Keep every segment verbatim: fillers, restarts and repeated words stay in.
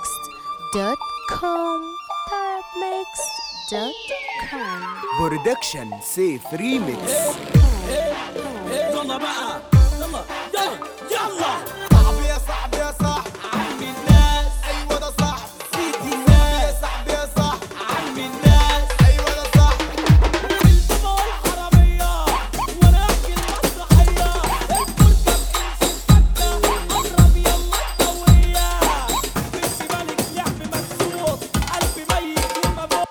دوت كوم تارابميكس دوت كوم برودكشن سيف ريميكس. يلا بقى يلا يلا يلا صاحبي يا صاحبي يا صاحبي عمي الناس. ايوه ده صاحبي سيدي الناس. يا صاحبي يا صاحبي عمي الناس. ايوه ده صاحبي البابا والحرامية ولكن المسرحية الفرقة بتمشي فكة قرب يلا القوية ميسي ملك لعب مكسور قلبي ميت ومبوق.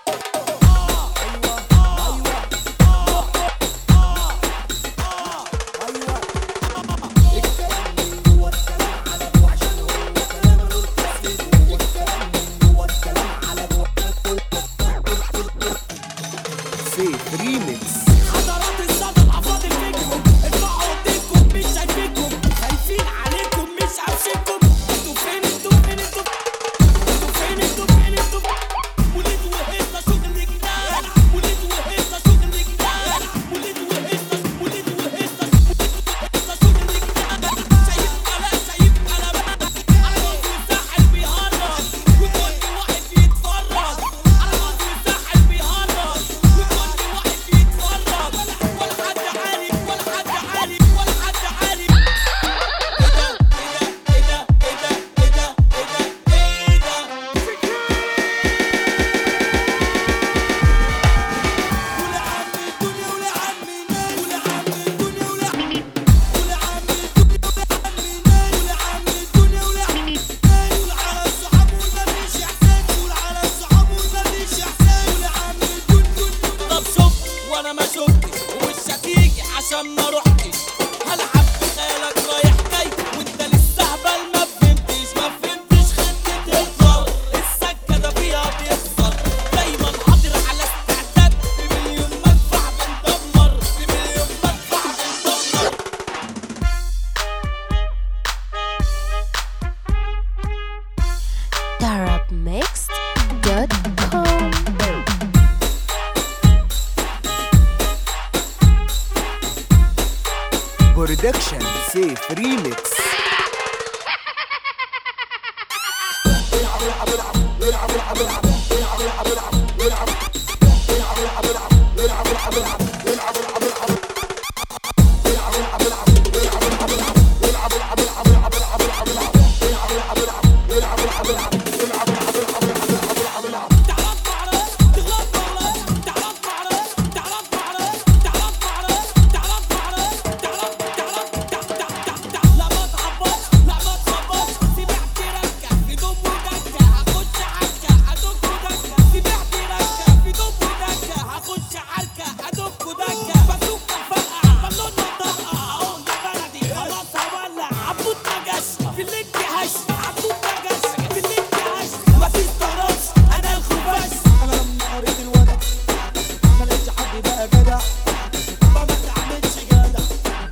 سيف ريميكس. حضرات الصدى العفاض فيكم ارفعوا ايديكم مش شايفينكم خايفين عليكم مش عاوزينكم. انتوا فين انتوا فين انتوا انتوا فين انتوا فين انتوا وليد وهيصة شغل جنان. وليد وهيصة شغل جنان. وليد وهيصة وليد وهيصة وهيصة شغل جنان. شايف كلام شايف كلامات على موت والساحل بيهرج وكل واحد بيتفرج. على موت والساحل بيهرج وكل واحد بيتفرج. ولا حد عارف ولا حد عارف ولا حد عارف. ايه ده ايه ده ايه ده ايه ده ايه ده طب شوف وانا ما شفتش ومش هتيجي عشان ما روحتش. هلعب بخيالك رايح جاي وانت لسه هبل ما فهمتش ما فهمتش خدت تهزر. السكه ده فيها بيخسر دايما حاضر على استعداد. بمليون مدفع بندمر بمليون مدفع بندمر. تارابميكس دوت كوم برودكشن سيف ريميكس.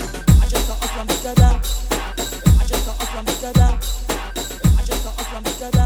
عشان انت اصلا مش جدع عشان انت اصلا مش جدع